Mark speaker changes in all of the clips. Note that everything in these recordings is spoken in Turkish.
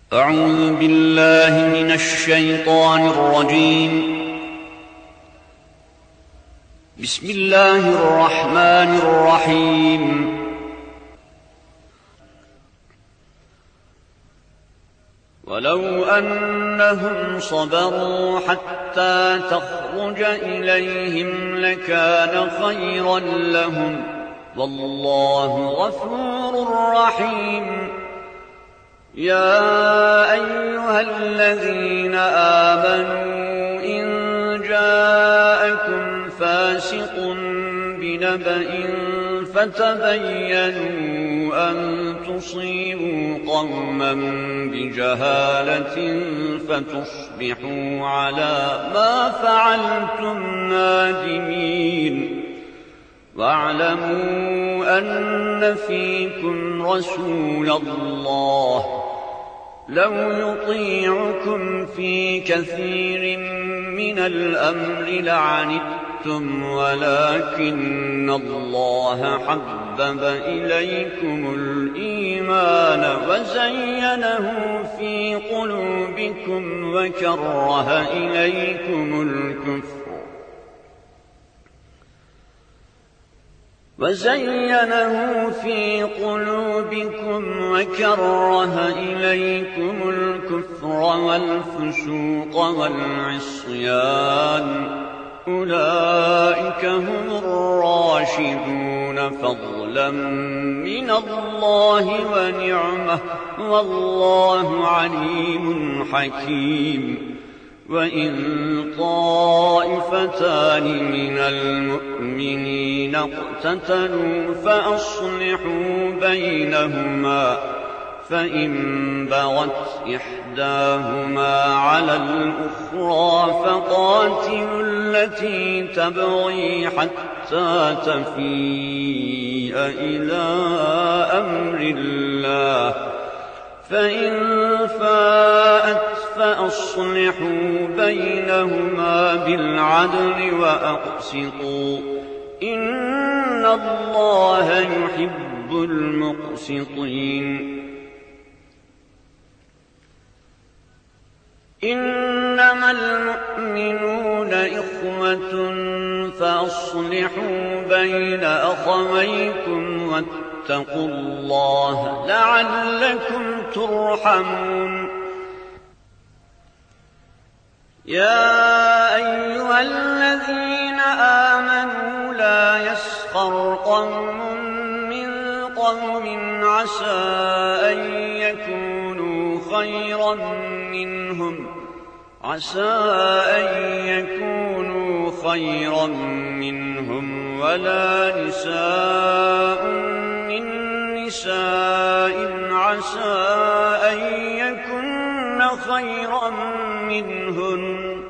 Speaker 1: أعوذ بالله من الشيطان الرجيم. بسم الله الرحمن الرحيم. ولو أنهم صبروا حتى تخرج إليهم لكان خيرا لهم، والله غفور رحيم. يا أيها الذين آمنوا إن جاءكم فاسق بنبأ فتبينوا أن تصيبوا قوما بجهالة فتصبحوا على ما فعلتم نادمين. واعلموا أن فيكم رسول الله لو يطيعكم في كثير من الأمر لعنتم، ولكن الله حبب إليكم الإيمان وزينه في قلوبكم وكره إليكم الكفر والفسوق والعصيان، أولئك هم الراشدون فضلا من الله ونعمة، والله عليم حكيم. وإن طائفتان من المؤمنين اقتتلوا فأصلحوا بينهما، فإن بغت إحداهما على الأخرى فقاتلوا التي تبغي حتى تفيء إلى أمر الله، فإن فاءت فأصلحوا بينهما بالعدل وأقسطوا، إن الله يحب المقسطين. إنما المؤمنون إخوة فأصلحوا بين أخويكم واتقوا الله لعلكم ترحمون. يا أيها الذين آمنوا لا يسخر قوم من قوم عسى أن يكونوا خيرا منهم ولا نساء من نساء عسى أن يكن خيرا منهن،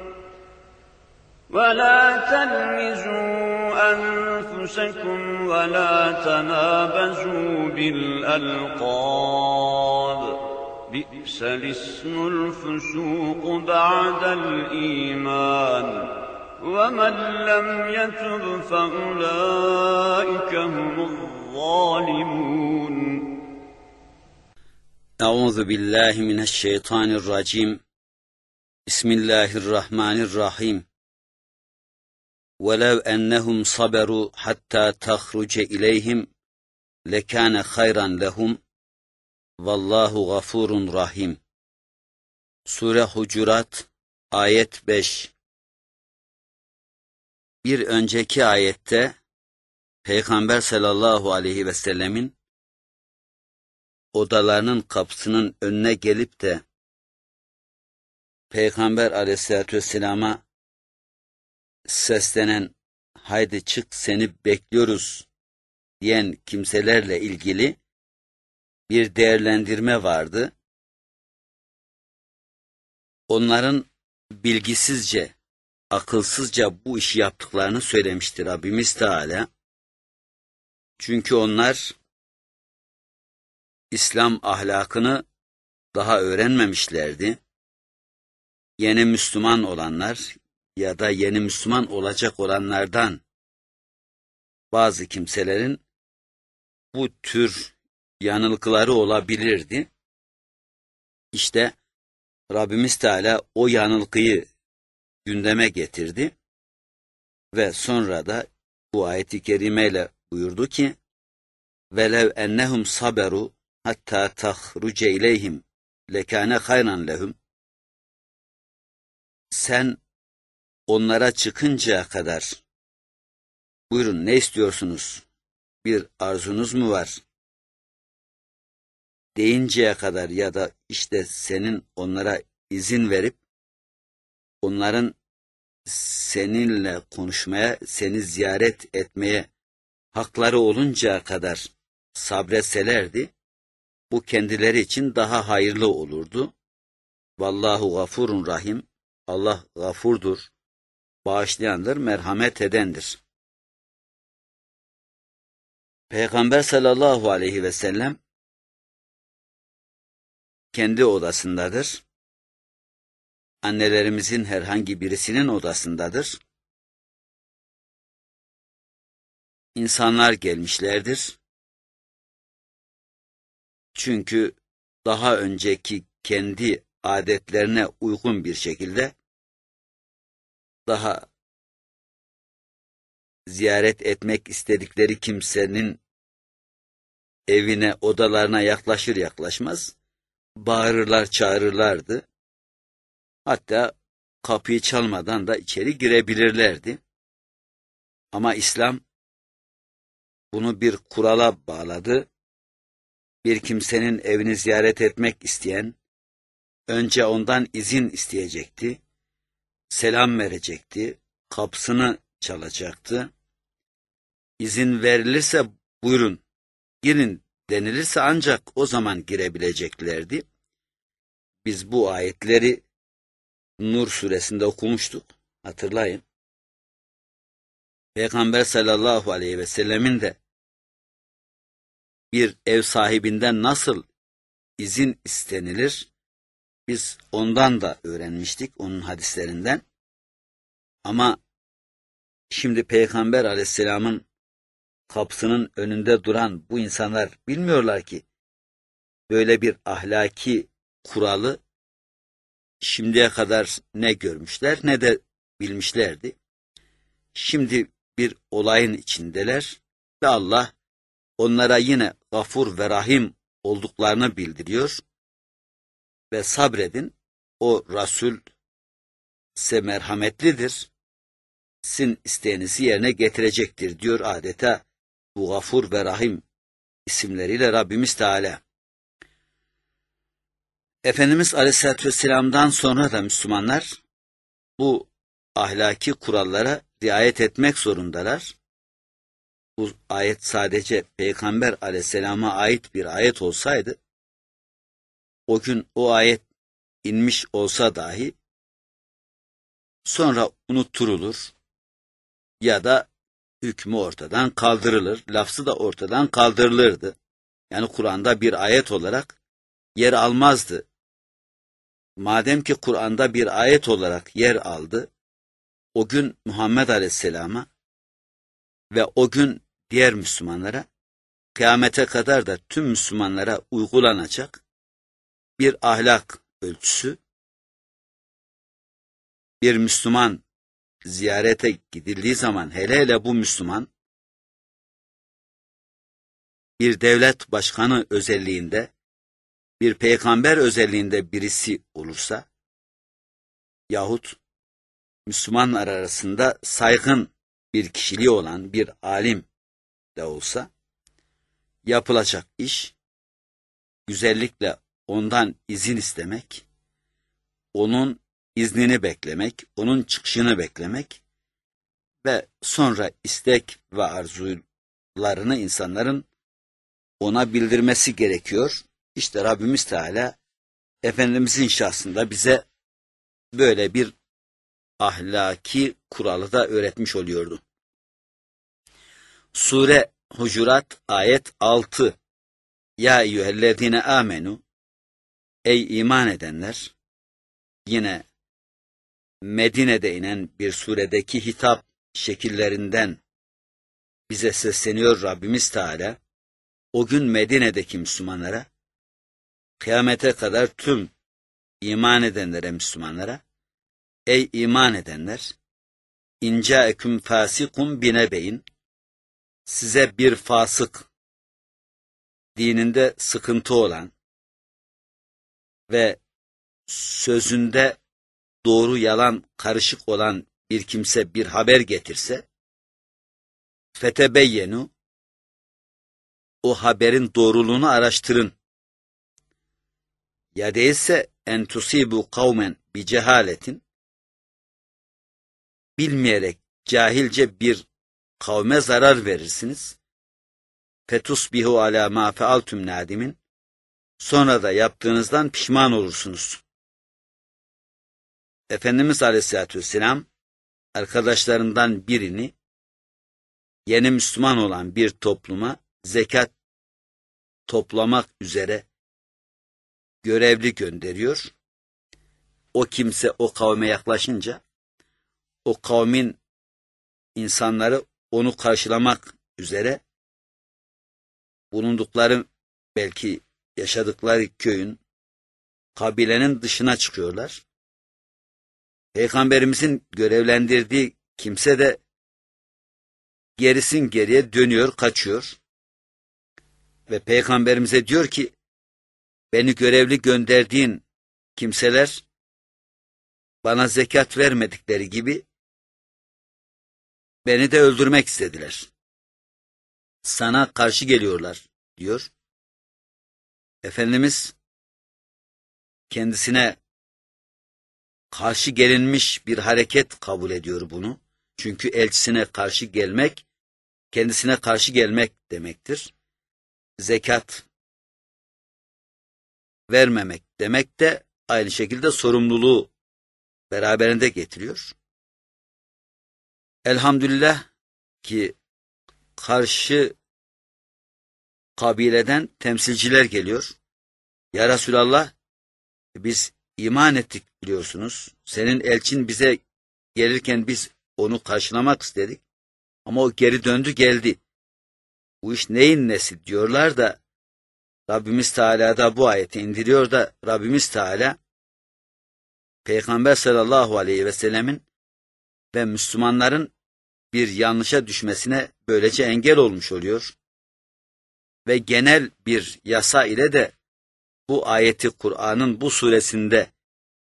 Speaker 1: ولا تلمزوا أنفسكم ولا تنابزوا بالألقاب، بئس الاسم الفسوق بعد الإيمان، ومن لم يتب فأولئك هم الظالمون.
Speaker 2: أعوذ بالله من الشيطان الرجيم. بسم الله الرحمن الرحيم. ولو أنهم صبروا حتى تخرج إليهم لكان خيرا لهم، vallahu gafurun rahim. Sure Hucurat ayet 5. Bir önceki ayette Peygamber sallallahu aleyhi ve sellemin odalarının kapısının önüne gelip de Peygamber aleyhissalatü vesselama seslenen haydi çık seni bekliyoruz diyen kimselerle ilgili bir değerlendirme vardı. Onların bilgisizce, akılsızca bu işi yaptıklarını söylemiştir Rabbimiz Teala. Çünkü onlar İslam ahlakını daha öğrenmemişlerdi. Yeni Müslüman olanlar ya da yeni Müslüman olacak olanlardan bazı kimselerin bu tür yanılgıları olabilirdi. İşte Rabbimiz Teala o yanılgıyı gündeme getirdi ve sonra da bu ayeti kerimeyle buyurdu ki velev ennehum saberu hatta tahruce ileyhim lekâne hayran lehum. Sen onlara çıkıncaya kadar buyurun ne istiyorsunuz? Bir arzunuz mu var? Deyinceye kadar ya da işte senin onlara izin verip onların seninle konuşmaya, seni ziyaret etmeye hakları oluncaya kadar sabretselerdi, bu kendileri için daha hayırlı olurdu. Vallahu gafurun rahim. Allah gafurdur, bağışlayandır, merhamet edendir. Peygamber sallallahu aleyhi ve sellem kendi odasındadır. Annelerimizin herhangi birisinin odasındadır. İnsanlar gelmişlerdir. Çünkü daha önceki kendi adetlerine uygun bir şekilde daha ziyaret etmek istedikleri kimsenin evine, odalarına yaklaşır yaklaşmaz bağırırlar, çağırırlardı. Hatta kapıyı çalmadan da içeri girebilirlerdi. Ama İslam bunu bir kurala bağladı. Bir kimsenin evini ziyaret etmek isteyen önce ondan izin isteyecekti, selam verecekti, kapısını çalacaktı. İzin verilirse buyurun, girin denilirse ancak o zaman girebileceklerdi. Biz bu ayetleri Nur suresinde okumuştuk, hatırlayın. Peygamber sallallahu aleyhi ve sellemin de bir ev sahibinden nasıl izin istenilir, biz ondan da öğrenmiştik, onun hadislerinden. Ama şimdi Peygamber aleyhisselamın kapısının önünde duran bu insanlar bilmiyorlar ki böyle bir ahlaki kuralı şimdiye kadar ne görmüşler ne de bilmişlerdi. Şimdi bir olayın içindeler ve Allah onlara yine gafur ve rahim olduklarını bildiriyor ve sabredin, o Resul size merhametlidir, sizin isteğinizi yerine getirecektir diyor adeta bu gafur ve rahim isimleriyle Rabbimiz Teala. Efendimiz Aleyhisselatü Vesselam'dan sonra da Müslümanlar bu ahlaki kurallara riayet etmek zorundalar. Bu ayet sadece Peygamber Aleyhisselam'a ait bir ayet olsaydı, o gün o ayet inmiş olsa dahi sonra unutturulur ya da hükmü ortadan kaldırılır, lafzı da ortadan kaldırılırdı. Yani Kur'an'da bir ayet olarak yer almazdı. Madem ki Kur'an'da bir ayet olarak yer aldı, o gün Muhammed Aleyhisselam'a ve o gün diğer Müslümanlara, kıyamete kadar da tüm Müslümanlara uygulanacak bir ahlak ölçüsü, bir Müslüman ziyarete gidildiği zaman, hele hele bu Müslüman bir devlet başkanı özelliğinde, bir peygamber özelliğinde birisi olursa yahut Müslümanlar arasında saygın bir kişiliği olan bir alim de olsa, yapılacak iş güzellikle ondan izin istemek, onun iznini beklemek, onun çıkışını beklemek ve sonra istek ve arzularını insanların ona bildirmesi gerekiyor. İşte Rabbimiz Teala Efendimizin şahsında bize böyle bir ahlaki kuralı da öğretmiş oluyordu. Sure Hucurat ayet 6. Ya eyyühellezine amenu, ey iman edenler. Yine Medine'de inen bir suredeki hitap şekillerinden bize sesleniyor Rabbimiz Teala. O gün Medine'deki Müslümanlara, kıyamete kadar tüm iman edenlere, Müslümanlara, ey iman edenler, İn câeküm fâsikun binebeyin, size bir fasık, dininde sıkıntı olan ve sözünde doğru yalan karışık olan bir kimse bir haber getirse, fetebeyyenu, o haberin doğruluğunu araştırın. Ya değilse en tusibu kavmen bi cehaletin, bilmeyerek cahilce bir kavme zarar verirsiniz. Fetusbihu ala ma fealtum nadimin, sonra da yaptığınızdan pişman olursunuz. Efendimiz Aleyhisselatü Vesselam arkadaşlarından birini yeni Müslüman olan bir topluma zekat toplamak üzere görevli gönderiyor. O kimse o kavme yaklaşınca o kavmin insanları onu karşılamak üzere bulundukları, belki yaşadıkları köyün, kabilenin dışına çıkıyorlar. Peygamberimizin görevlendirdiği kimse de gerisin geriye dönüyor, kaçıyor. Ve Peygamberimize diyor ki, beni görevli gönderdiğin kimseler bana zekat vermedikleri gibi beni de öldürmek istediler. Sana karşı geliyorlar diyor. Efendimiz kendisine karşı gelinmiş bir hareket kabul ediyor bunu. Çünkü elçisine karşı gelmek, kendisine karşı gelmek demektir. Zekat vermemek demek de aynı şekilde sorumluluğu beraberinde getiriyor. Elhamdülillah ki karşı kabileden temsilciler geliyor. Ya Resulallah, biz iman ettik biliyorsunuz. Senin elçin bize gelirken biz onu karşılamak istedik. Ama o geri döndü geldi. Bu iş neyin nesi diyorlar da Rabbimiz Teala da bu ayeti indiriyor da Rabbimiz Teala Peygamber sallallahu aleyhi ve sellemin ve Müslümanların bir yanlışa düşmesine böylece engel olmuş oluyor. Ve genel bir yasa ile de bu ayeti Kur'an'ın bu suresinde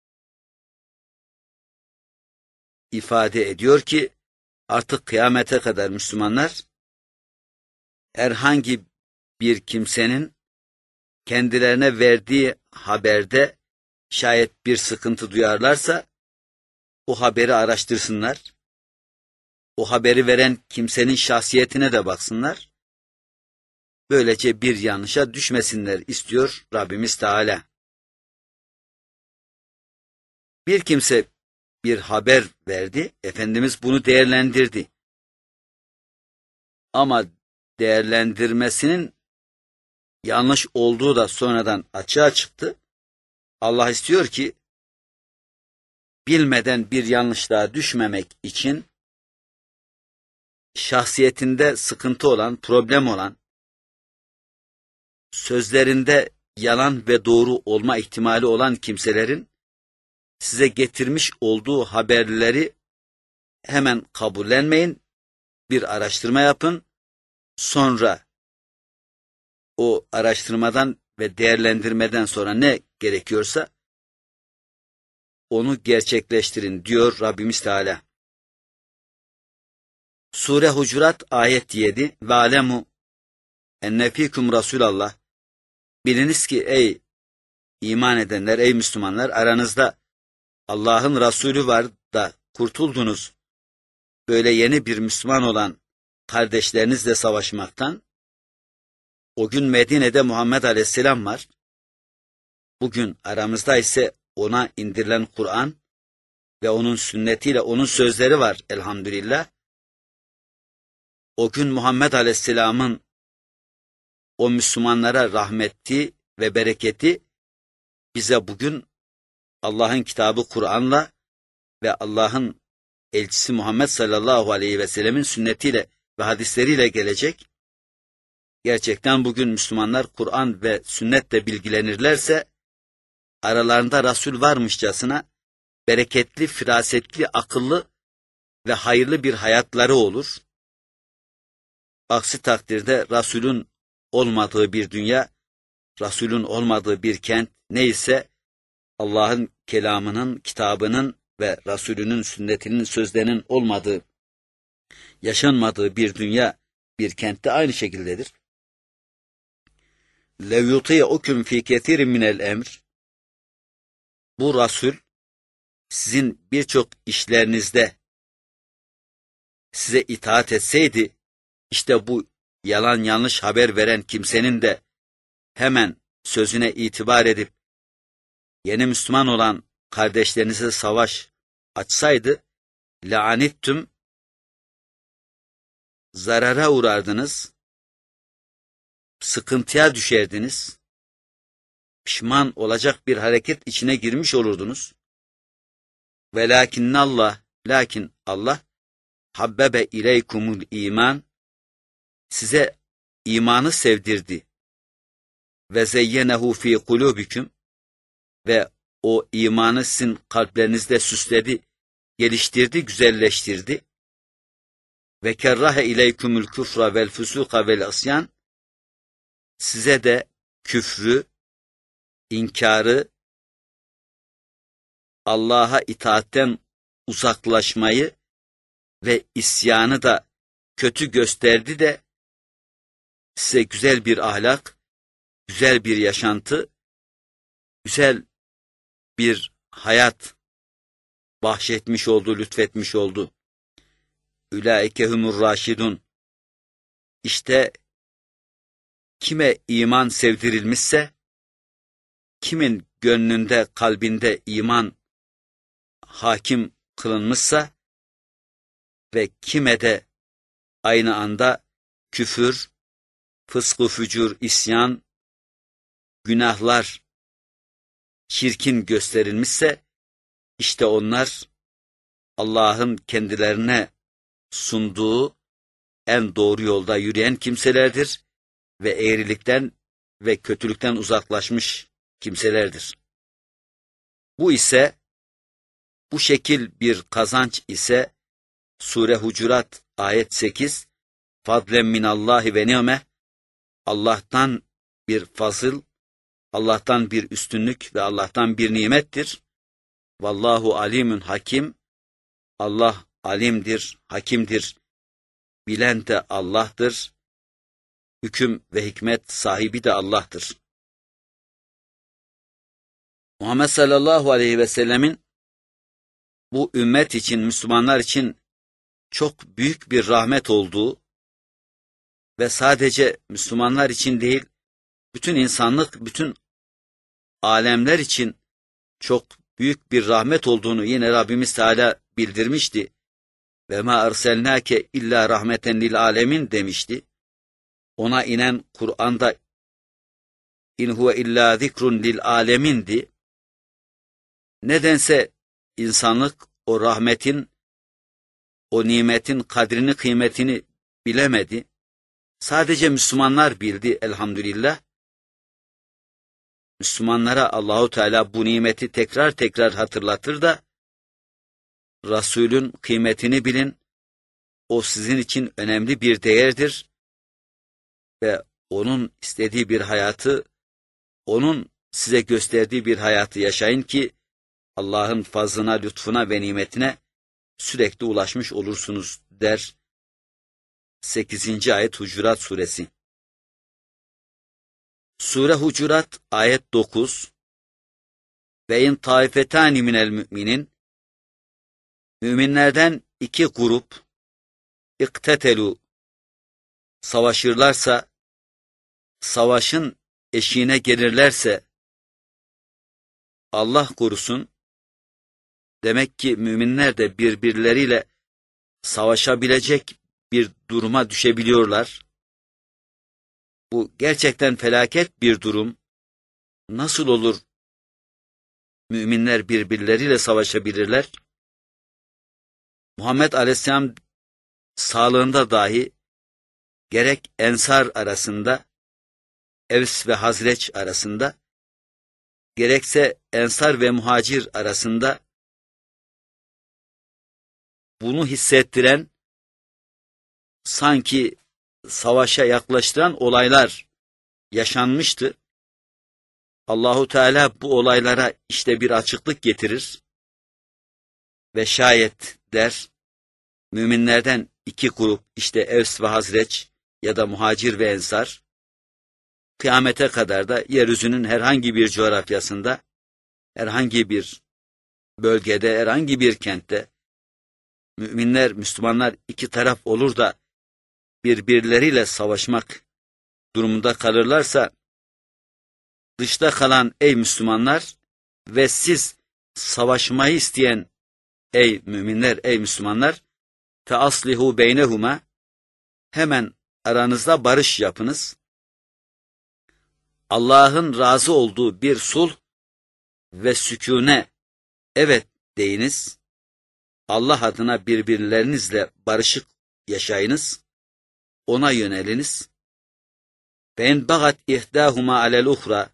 Speaker 2: ifade ediyor ki artık kıyamete kadar Müslümanlar herhangi bir kimsenin kendilerine verdiği haberde şayet bir sıkıntı duyarlarsa o haberi araştırsınlar. O haberi veren kimsenin şahsiyetine de baksınlar. Böylece bir yanlışa düşmesinler istiyor Rabbimiz Teala. Bir kimse bir haber verdi, Efendimiz bunu değerlendirdi. Ama değerlendirmesinin yanlış olduğu da sonradan açığa çıktı. Allah istiyor ki bilmeden bir yanlışlığa düşmemek için şahsiyetinde sıkıntı olan, problem olan, sözlerinde yalan ve doğru olma ihtimali olan kimselerin size getirmiş olduğu haberleri hemen kabullenmeyin, bir araştırma yapın, sonra o araştırmadan ve değerlendirmeden sonra ne gerekiyorsa onu gerçekleştirin diyor Rabbimiz Teala. Sure Hucurat ayet 7 ve alemu enne fikum Resulallah, biliniz ki ey iman edenler, ey Müslümanlar, aranızda Allah'ın Resulü var da kurtuldunuz. Böyle yeni bir Müslüman olan kardeşlerinizle savaşmaktan. O gün Medine'de Muhammed Aleyhisselam var. Bugün aramızda ise ona indirilen Kur'an ve onun sünnetiyle onun sözleri var elhamdülillah. O gün Muhammed Aleyhisselam'ın o Müslümanlara rahmeti ve bereketi bize bugün Allah'ın kitabı Kur'an'la ve Allah'ın elçisi Muhammed sallallahu aleyhi ve sellemin sünnetiyle ve hadisleriyle gelecek. Gerçekten bugün Müslümanlar Kur'an ve sünnetle bilgilenirlerse aralarında Resul varmışçasına bereketli, firasetli, akıllı ve hayırlı bir hayatları olur. Aksi takdirde Resul'ün olmadığı bir dünya, Resul'ün olmadığı bir kent neyse Allah'ın kelamının, kitabının ve Resulünün sünnetinin, sözlerinin olmadığı, yaşanmadığı bir dünya, bir kentte aynı şekildedir. لَوْ يُطِيعُكُمْ فِي كَثِيرٍ مِنَ الْاَمْرِ Bu Resul, sizin birçok işlerinizde size itaat etseydi, işte bu yalan yanlış haber veren kimsenin de hemen sözüne itibar edip yeni Müslüman olan kardeşlerinize savaş açsaydı, لَعَنِتْتُمْ zarara uğrardınız, sıkıntıya düşerdiniz, pişman olacak bir hareket içine girmiş olurdunuz. Lakin Allah habbebe ileykumul iman size imanı sevdirdi ve zeyyenehu fi kulubiküm ve o imanı sizin kalplerinizde süsledi, geliştirdi, güzelleştirdi. Ve kerrahe ileykumul küfra vel fusuka vel asyan size de küfrü, inkarı, Allah'a itaatten uzaklaşmayı ve isyanı da kötü gösterdi de size güzel bir ahlak, güzel bir yaşantı, güzel bir hayat bahşetmiş oldu, lütfetmiş oldu. Ülaike humur raşidun. İşte kime iman sevdirilmişse, kimin gönlünde, kalbinde iman hakim kılınmışsa ve kime de aynı anda küfür, fısk-ı fücur, isyan, günahlar, çirkin gösterilmişse, işte onlar Allah'ın kendilerine sunduğu en doğru yolda yürüyen kimselerdir ve eğrilikten ve kötülükten uzaklaşmış kimselerdir. Bu şekil bir kazanç ise Sure Hucurat ayet 8 Fadlen minallahi ve ni'me Allah'tan bir fazıl, Allah'tan bir üstünlük ve Allah'tan bir nimettir. Vallahu alimun hakim. Allah alimdir, hakimdir. Bilen de Allah'tır. Hüküm ve hikmet sahibi de Allah'tır. Muhammed sallallahu aleyhi ve sellemin bu ümmet için, Müslümanlar için çok büyük bir rahmet olduğu ve sadece Müslümanlar için değil, bütün insanlık, bütün alemler için çok büyük bir rahmet olduğunu yine Rabbimiz Teala bildirmişti. Ve ma erselnake illa rahmeten lil alemin demişti. Ona inen Kur'an'da in huve illa zikrun lil alemindi. Nedense insanlık o rahmetin, o nimetin kadrini, kıymetini bilemedi. Sadece Müslümanlar bildi elhamdülillah. Müslümanlara Allahu Teala bu nimeti tekrar tekrar hatırlatır da Resulün kıymetini bilin. O sizin için önemli bir değerdir ve onun istediği bir hayatı, onun size gösterdiği bir hayatı yaşayın ki Allah'ın fazlına, lütfuna ve nimetine sürekli ulaşmış olursunuz der 8. ayet Hucurat suresi. Sure Hucurat ayet 9 Ve in taifetani minel müminin müminlerden iki grup iktetelu savaşırlarsa, savaşın eşiğine gelirlerse, Allah korusun, demek ki müminler de birbirleriyle savaşabilecek bir duruma düşebiliyorlar. Bu gerçekten felaket bir durum. Nasıl olur müminler birbirleriyle savaşabilirler? Muhammed Aleyhisselam sağlığında dahi gerek Ensar arasında, Evs ve Hazreç arasında, gerekse Ensar ve Muhacir arasında bunu hissettiren, sanki savaşa yaklaştıran olaylar yaşanmıştı. Allahu Teala bu olaylara işte bir açıklık getirir ve şayet der, müminlerden iki grup, işte Evs ve Hazreç ya da Muhacir ve Ensar, kıyamete kadar da yeryüzünün herhangi bir coğrafyasında, herhangi bir bölgede, herhangi bir kentte müminler, Müslümanlar iki taraf olur da birbirleriyle savaşmak durumunda kalırlarsa, dışta kalan ey Müslümanlar ve siz savaşmayı isteyen ey müminler, ey Müslümanlar, feaslihu beynehuma, hemen aranızda barış yapınız. Allah'ın razı olduğu bir sulh ve sükûne evet deyiniz. Allah adına birbirlerinizle barışık yaşayınız. Ona yöneliniz. Ben bagat ihdahuma alel uhra,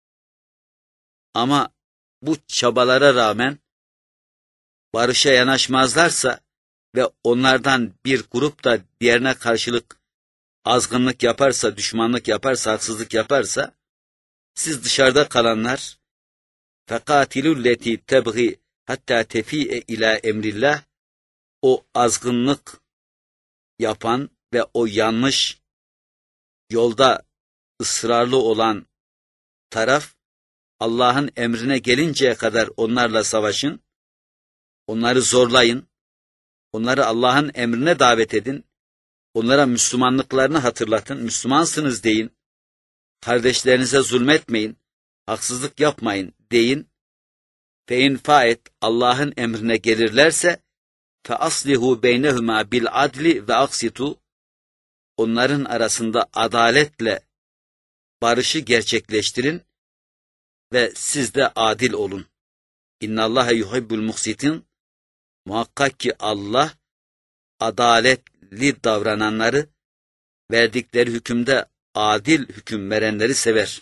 Speaker 2: ama bu çabalara rağmen barışa yanaşmazlarsa ve onlardan bir grup da diğerine karşılık azgınlık yaparsa, düşmanlık yaparsa, haksızlık yaparsa, siz dışarıda kalanlar فَقَاتِلُوا الَّتِي تَبْغِي hatta tefi'e ila emrillah, o azgınlık yapan ve o yanlış yolda ısrarlı olan taraf, Allah'ın emrine gelinceye kadar onlarla savaşın, onları zorlayın, onları Allah'ın emrine davet edin, onlara Müslümanlıklarını hatırlatın, Müslümansınız deyin, kardeşlerinize zulmetmeyin, haksızlık yapmayın deyin. Fe-in faet, Allah'ın emrine gelirlerse, fe-aslihu beynehuma bil adli ve aksitu, onların arasında adaletle barışı gerçekleştirin ve siz de adil olun. İnnallâhe yuhibbul muksitin, muhakkak ki Allah adaletli davrananları, verdikleri hükümde adil hüküm verenleri sever.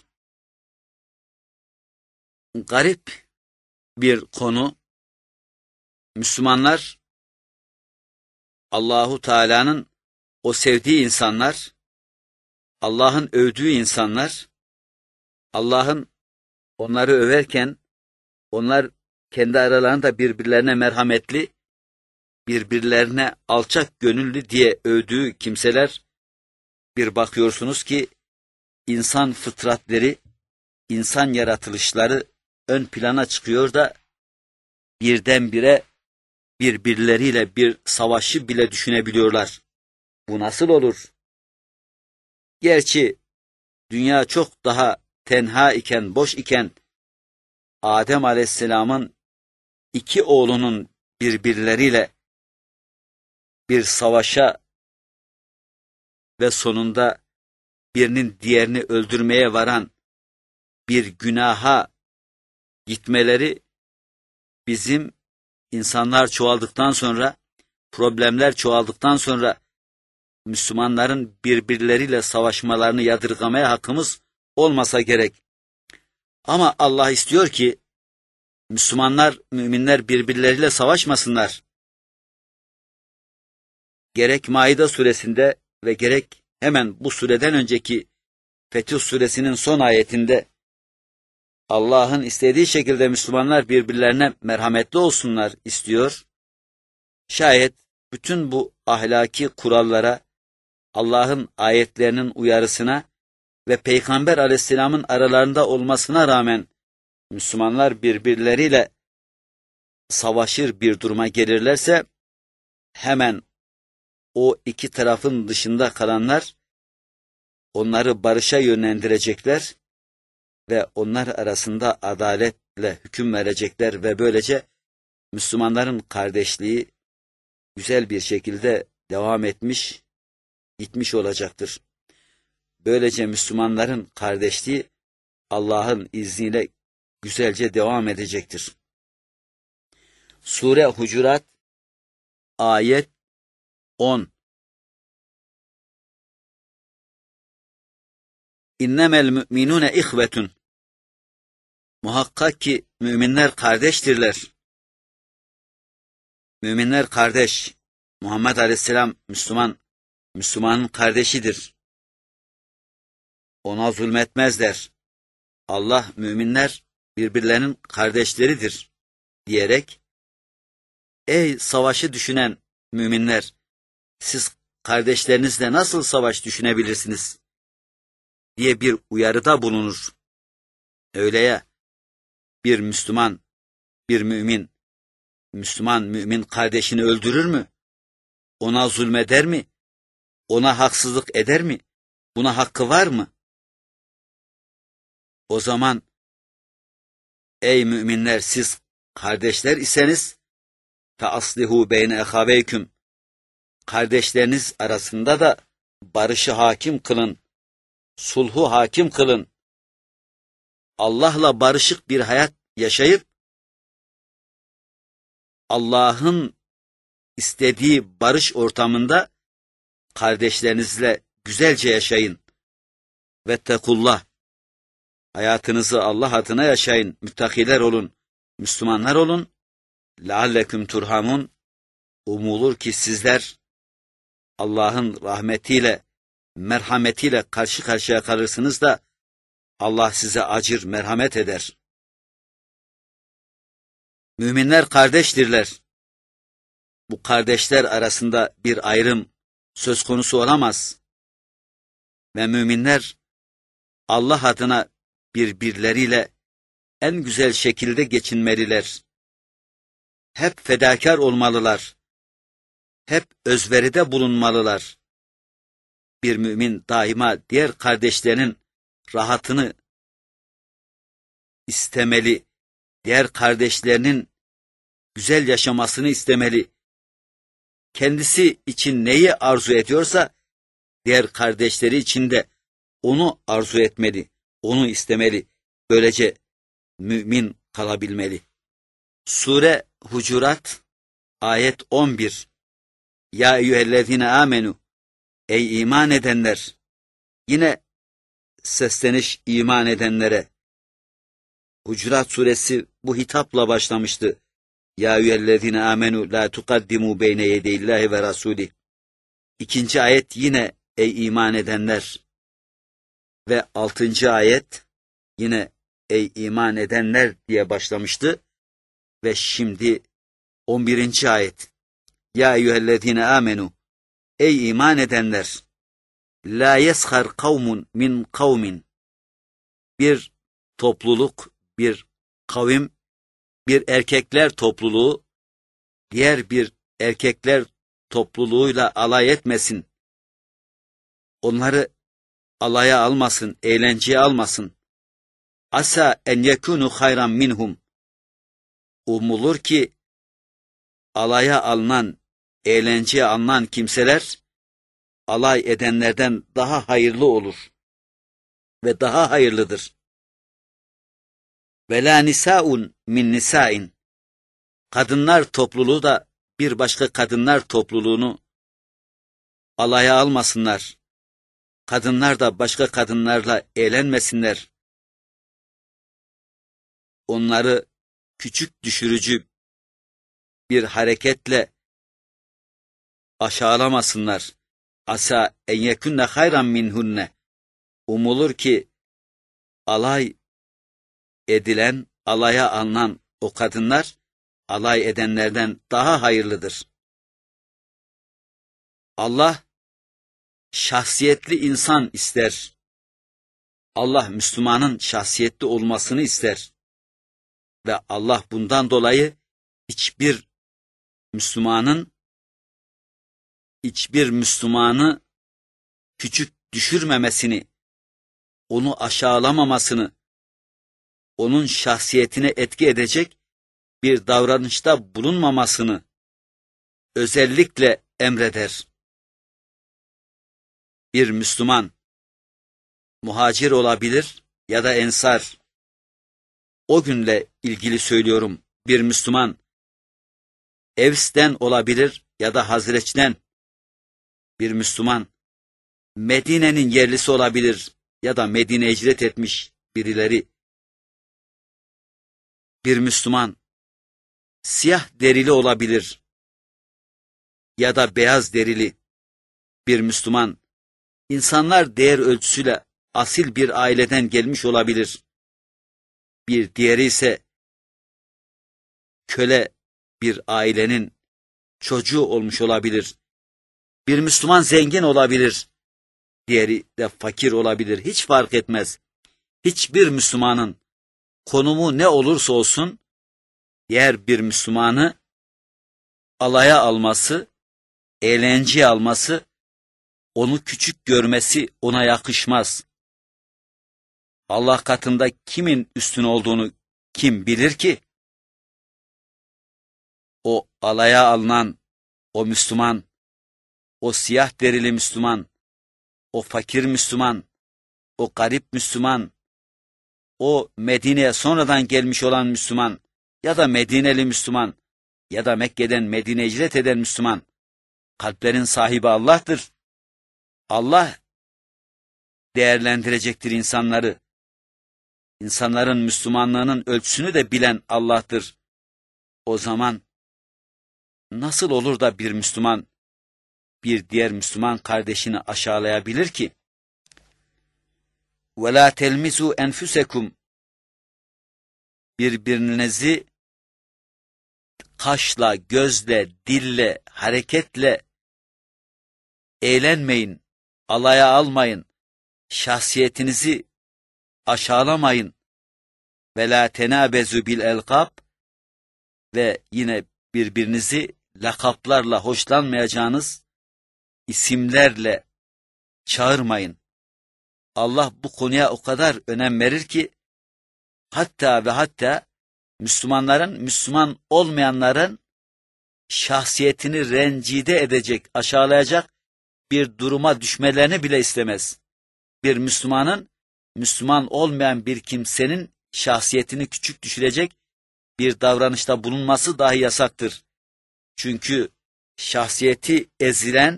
Speaker 2: Garip bir konu, Müslümanlar, Allahu Teala'nın o sevdiği insanlar, Allah'ın övdüğü insanlar, Allah'ın onları överken, onlar kendi aralarında birbirlerine merhametli, birbirlerine alçak gönüllü diye övdüğü kimseler, bir bakıyorsunuz ki insan fıtratları, insan yaratılışları ön plana çıkıyor da birdenbire birbirleriyle bir savaşı bile düşünebiliyorlar. Bu nasıl olur? Gerçi dünya çok daha tenha iken, boş iken, Adem Aleyhisselam'ın iki oğlunun birbirleriyle bir savaşa ve sonunda birinin diğerini öldürmeye varan bir günaha gitmeleri, bizim insanlar çoğaldıktan sonra, problemler çoğaldıktan sonra Müslümanların birbirleriyle savaşmalarını yadırgamaya hakkımız olmasa gerek. Ama Allah istiyor ki Müslümanlar, müminler birbirleriyle savaşmasınlar. Gerek Maide suresinde ve gerek hemen bu sureden önceki Fetih suresinin son ayetinde Allah'ın istediği şekilde Müslümanlar birbirlerine merhametli olsunlar istiyor. Şayet bütün bu ahlaki kurallara, Allah'ın ayetlerinin uyarısına ve Peygamber Aleyhisselam'ın aralarında olmasına rağmen Müslümanlar birbirleriyle savaşır bir duruma gelirlerse, hemen o iki tarafın dışında kalanlar onları barışa yönlendirecekler ve onlar arasında adaletle hüküm verecekler ve böylece Müslümanların kardeşliği güzel bir şekilde devam etmiş, gitmiş olacaktır. Böylece Müslümanların kardeşliği Allah'ın izniyle güzelce devam edecektir. Sure Hucurat ayet 10. İnnemel mü'minune ihvetun. Muhakkak ki müminler kardeştirler. Müminler kardeş. Muhammed Aleyhisselam Müslümanın kardeşidir. Ona zulmetmezler. Allah müminler birbirlerinin kardeşleridir diyerek, ey savaşı düşünen müminler, siz kardeşlerinizle nasıl savaş düşünebilirsiniz diye bir uyarıda bulunur. Öyle ya, bir Müslüman, bir Müslüman mümin kardeşini öldürür mü? Ona zulmeder mi? Ona haksızlık eder mi? Buna hakkı var mı? O zaman, ey müminler, siz kardeşler iseniz, فَأَصْلِهُ بَيْنَ اَخَابَيْكُمْ, kardeşleriniz arasında da barışı hakim kılın, sulhu hakim kılın. Allah'la barışık bir hayat yaşayıp, Allah'ın istediği barış ortamında kardeşlerinizle güzelce yaşayın. Vettekullah, hayatınızı Allah adına yaşayın, müttakiler olun, Müslümanlar olun. لَعَلَّكُمْ turhamun, umulur ki sizler Allah'ın rahmetiyle, merhametiyle karşı karşıya kalırsınız da Allah size acır, merhamet eder. Müminler kardeştirler. Bu kardeşler arasında bir ayrım söz konusu olamaz. Ve müminler Allah adına birbirleriyle en güzel şekilde geçinmeliler. Hep fedakar olmalılar. Hep özveride bulunmalılar. Bir mümin daima diğer kardeşlerinin rahatını istemeli. Diğer kardeşlerinin güzel yaşamasını istemeli. Kendisi için neyi arzu ediyorsa, diğer kardeşleri için de onu arzu etmeli, onu istemeli. Böylece mümin kalabilmeli. Sure Hucurat, ayet 11. Ya eyyühellezine amenu, ey iman edenler. Yine sesleniş iman edenlere. Hucurat suresi bu hitapla başlamıştı. Ya eyyühellezine amenu la tukaddimu beyne yedeyillahi ve rasulih. İkinci ayet yine ey iman edenler. Ve 6. ayet yine ey iman edenler diye başlamıştı. Ve şimdi 11. ayet. Ya eyyühellezine amenu, ey iman edenler. La yeshar kavmun min kavmin. Bir topluluk, bir kavim, bir erkekler topluluğu, diğer bir erkekler topluluğuyla alay etmesin. Onları alaya almasın, eğlenceye almasın. Asa en yekunu hayran minhum. Umulur ki alaya alınan, eğlenceye alınan kimseler alay edenlerden daha hayırlı olur ve daha hayırlıdır. Ve la nisaun min nisain. Kadınlar topluluğu da bir başka kadınlar topluluğunu alaya almasınlar. Kadınlar da başka kadınlarla eğlenmesinler. Onları küçük düşürücü bir hareketle aşağılamasınlar. Asa en yekunne hayran minhunne. Umulur ki alay edilen, alaya alınan o kadınlar alay edenlerden daha hayırlıdır. Allah şahsiyetli insan ister. Allah Müslümanın şahsiyetli olmasını ister. Ve Allah bundan dolayı hiçbir Müslümanı küçük düşürmemesini, onu aşağılamamasını, onun şahsiyetine etki edecek bir davranışta bulunmamasını özellikle emreder. Bir Müslüman, muhacir olabilir ya da ensar. O günle ilgili söylüyorum. Bir Müslüman, Evs'ten olabilir ya da Hazreç'ten. Bir Müslüman, Medine'nin yerlisi olabilir ya da Medine'ye hicret etmiş birileri. Bir Müslüman siyah derili olabilir ya da beyaz derili. Bir Müslüman insanlar değer ölçüsüyle asil bir aileden gelmiş olabilir. Bir diğeri ise köle bir ailenin çocuğu olmuş olabilir. Bir Müslüman zengin olabilir. Diğeri de fakir olabilir. Hiç fark etmez. Hiçbir Müslümanın konumu ne olursa olsun diğer bir Müslümanı alaya alması, eğlenceye alması, onu küçük görmesi ona yakışmaz. Allah katında kimin üstün olduğunu kim bilir ki? O alaya alınan o Müslüman, o siyah derili Müslüman, o fakir Müslüman, o garip Müslüman, o Medine'ye sonradan gelmiş olan Müslüman ya da Medineli Müslüman ya da Mekke'den Medine'ye hicret eden Müslüman, kalplerin sahibi Allah'tır. Allah değerlendirecektir insanları. İnsanların Müslümanlığının ölçüsünü de bilen Allah'tır. O zaman nasıl olur da bir Müslüman bir diğer Müslüman kardeşini aşağılayabilir ki? وَلَا تَلْمِزُوا اَنْفُسَكُمْ Birbirinizi kaşla, gözle, dille, hareketle eğlenmeyin, alaya almayın, şahsiyetinizi aşağılamayın. وَلَا تَنَابَزُوا بِالْاَلْقَابِ Ve yine birbirinizi lakaplarla hoşlanmayacağınız isimlerle çağırmayın. Allah bu konuya o kadar önem verir ki hatta ve hatta Müslümanların, Müslüman olmayanların şahsiyetini rencide edecek, aşağılayacak bir duruma düşmelerini bile istemez. Bir Müslümanın, Müslüman olmayan bir kimsenin şahsiyetini küçük düşürecek bir davranışta bulunması dahi yasaktır. Çünkü şahsiyeti ezilen,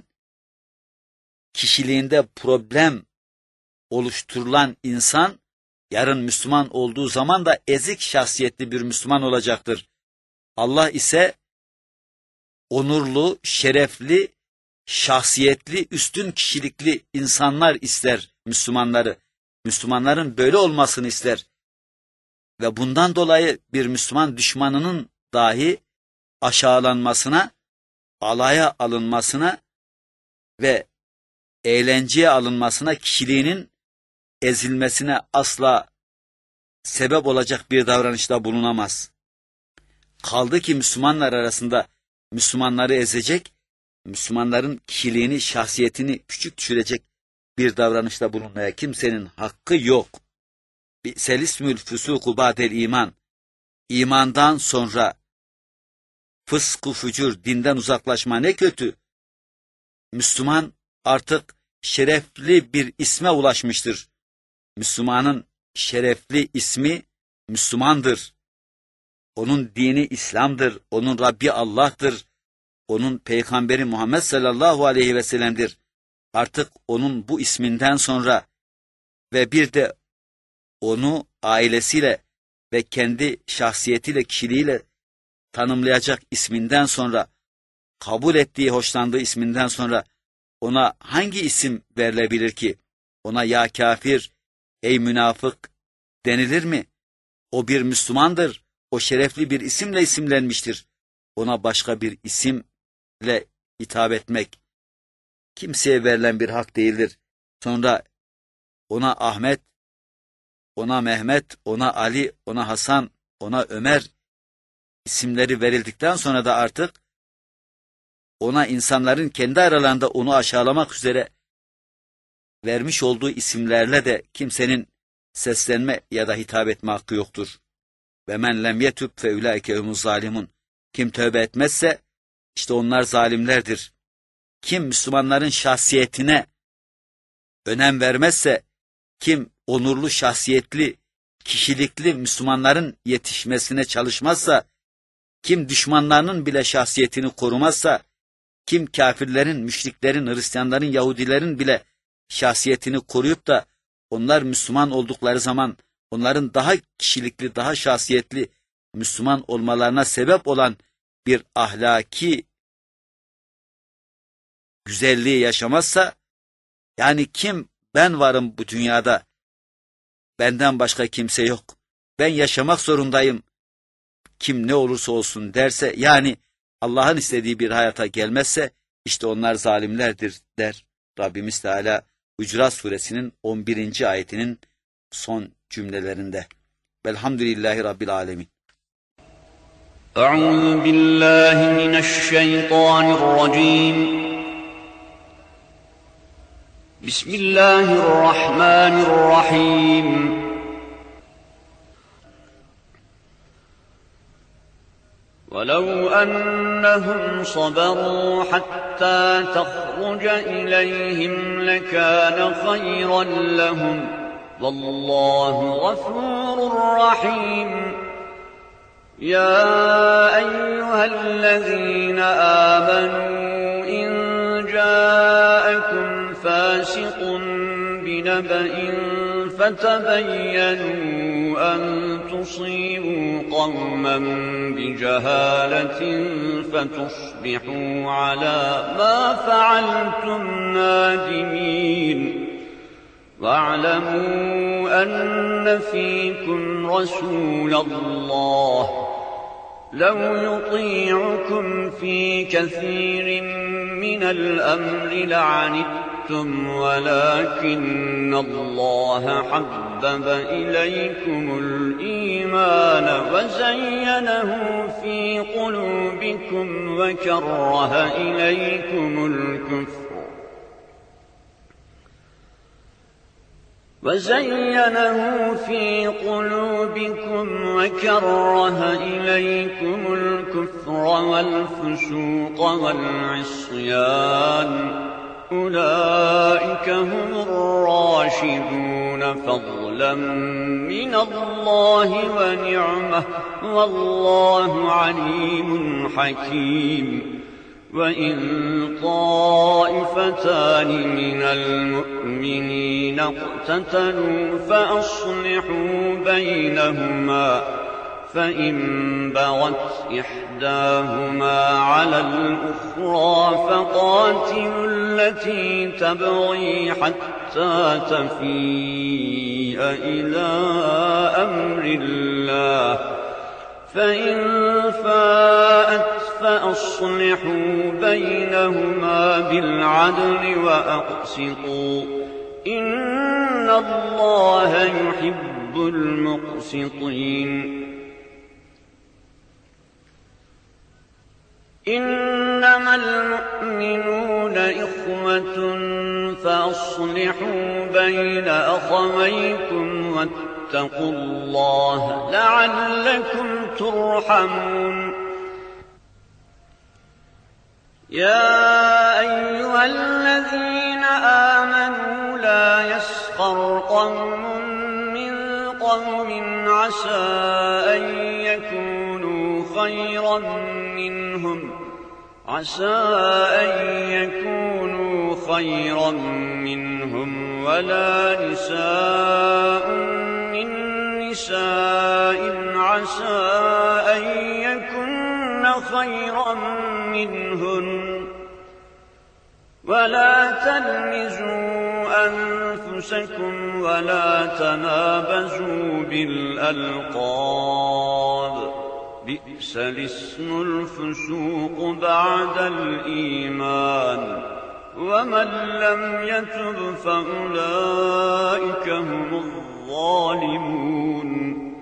Speaker 2: kişiliğinde problem oluşturulan insan, yarın Müslüman olduğu zaman da ezik şahsiyetli bir Müslüman olacaktır. Allah ise onurlu, şerefli, şahsiyetli, üstün kişilikli insanlar ister Müslümanları. Müslümanların böyle olmasını ister. Ve bundan dolayı bir Müslüman düşmanının dahi aşağılanmasına, alaya alınmasına ve eğlenceye alınmasına, kişiliğinin ezilmesine asla sebep olacak bir davranışta bulunamaz. Kaldı ki Müslümanlar arasında Müslümanları ezecek, Müslümanların kişiliğini, şahsiyetini küçük düşürecek bir davranışta bulunmaya kimsenin hakkı yok. Bi'selismül füsuku ba'del iman. İmandan sonra fısk-ı fücur, dinden uzaklaşma ne kötü. Müslüman artık şerefli bir isme ulaşmıştır. Müslümanın şerefli ismi Müslümandır. Onun dini İslam'dır. Onun Rabbi Allah'tır. Onun peygamberi Muhammed sallallahu aleyhi ve sellem'dir. Artık onun bu isminden sonra ve bir de onu ailesiyle ve kendi şahsiyetiyle, kişiliğiyle tanımlayacak isminden sonra, kabul ettiği, hoşlandığı isminden sonra ona hangi isim verilebilir ki? Ona ya kafir, ey münafık denilir mi? O bir Müslümandır. O şerefli bir isimle isimlenmiştir. Ona başka bir isimle hitap etmek kimseye verilen bir hak değildir. Sonra ona Ahmet, ona Mehmet, ona Ali, ona Hasan, ona Ömer isimleri verildikten sonra da artık ona insanların kendi aralarında onu aşağılamak üzere vermiş olduğu isimlerle de kimsenin seslenme ya da hitap etme hakkı yoktur. Ve men lem yetub fe ulaike humuz zalimun. Kim tövbe etmezse işte onlar zalimlerdir. Kim Müslümanların şahsiyetine önem vermezse, kim onurlu, şahsiyetli, kişilikli Müslümanların yetişmesine çalışmazsa, kim düşmanlarının bile şahsiyetini korumazsa, kim kafirlerin, müşriklerin, Hristiyanların, Yahudilerin bile şahsiyetini koruyup da onlar Müslüman oldukları zaman onların daha kişilikli, daha şahsiyetli, Müslüman olmalarına sebep olan bir ahlaki güzelliği yaşamazsa, yani kim ben varım bu dünyada, benden başka kimse yok, ben yaşamak zorundayım, kim ne olursa olsun derse, yani Allah'ın istediği bir hayata gelmezse, işte onlar zalimlerdir der Rabbimiz Teala Hucurat Suresinin 11. ayetinin son cümlelerinde. Velhamdülillahi Rabbil Alemin.
Speaker 1: Euzu billahi mineşşeytanirracim. Bismillahirrahmanirrahim. وَلَوْ أَنَّهُمْ صَبَرُوا حَتَّى تَخْرُجَ إِلَيْهِمْ لَكَانَ خَيْرًا لَهُمْ وَاللَّهُ غَفُورٌ رَّحِيمٌ يَا أَيُّهَا الَّذِينَ آمَنُوا إِن جَاءَكُمْ فَاسِقٌ بِنَبَإٍ فَتَبَيَّنُوا أَن تُصِيبُوا قَوْمًا بِجَهَالَةٍ فَتُصْبِحُوا عَلَى مَا فَعَلْتُمْ نَادِمِينَ وَاعْلَمُوا أَنَّ فِيكُمْ رَسُولَ اللَّهِ لَوْ يُطِيعُكُمْ فِي كَثِيرٍ مِّنَ الْأَمْرِ لَعَنِتُّمْ وَلَكِنَّ اللَّهَ حَبَّبَ إِلَيْكُمُ الْإِيمَانَ وَزَيَّنَهُ فِي قُلُوبِكُمْ وَكَرَّهَ إِلَيْكُمُ الكفر والفسوق والعصيان أولئك هم الراشدون فضلا من الله ونعمة والله عليم حكيم وَإِن طَائِفَتَانِ مِنَ الْمُؤْمِنِينَ اقْتَتَلُوا فَأَصْلِحُوا بَيْنَهُمَا فَإِن بَغَتْ إِحْدَاهُمَا عَلَى الْأُخْرَى فَقَاتِلُوا الَّتِي تَبْغِي حَتَّى تَفِيءَ إِلَى أَمْرِ اللَّهِ فَإِن فَاءَتْ فَأَصْلِحُوا بَيْنَهُمَا بِالْعَدْلِ وَأَقْسِطُوا إِنَّ اللَّهَ يُحِبُّ الْمُقْسِطِينَ إِنَّمَا الْمُؤْمِنُونَ إِخْوَةٌ فَأَصْلِحُوا بَيْنَ أَخَوَيْكُمْ وَاتَّقُوا اللَّهَ لَعَلَّكُمْ تُرْحَمُونَ يَا أَيُّهَا الَّذِينَ آمَنُوا لَا يَسْخَرْ قَوْمٌ مِّن قَوْمٍ عَسَىٰ أَن يَكُونُوا خَيْرًا مِّنْهُمْ وَلَا نِسَاءٌ مِّن نِّسَاءٍ عَسَىٰ أَن يَكُنَّ خَيْرًا مِّنْهُنَّ وَلَا تَلْمِزُوا أَنفُسَكُمْ وَلَا تَنَابَزُوا بِالْأَلْقَابِ بِئْسَ الِاسْمُ الْفُسُوقُ بَعْدَ الْإِيمَانِ وَمَن لَّمْ يَتُبْ فَأُولَٰئِكَ هُمُ الظَّالِمُونَ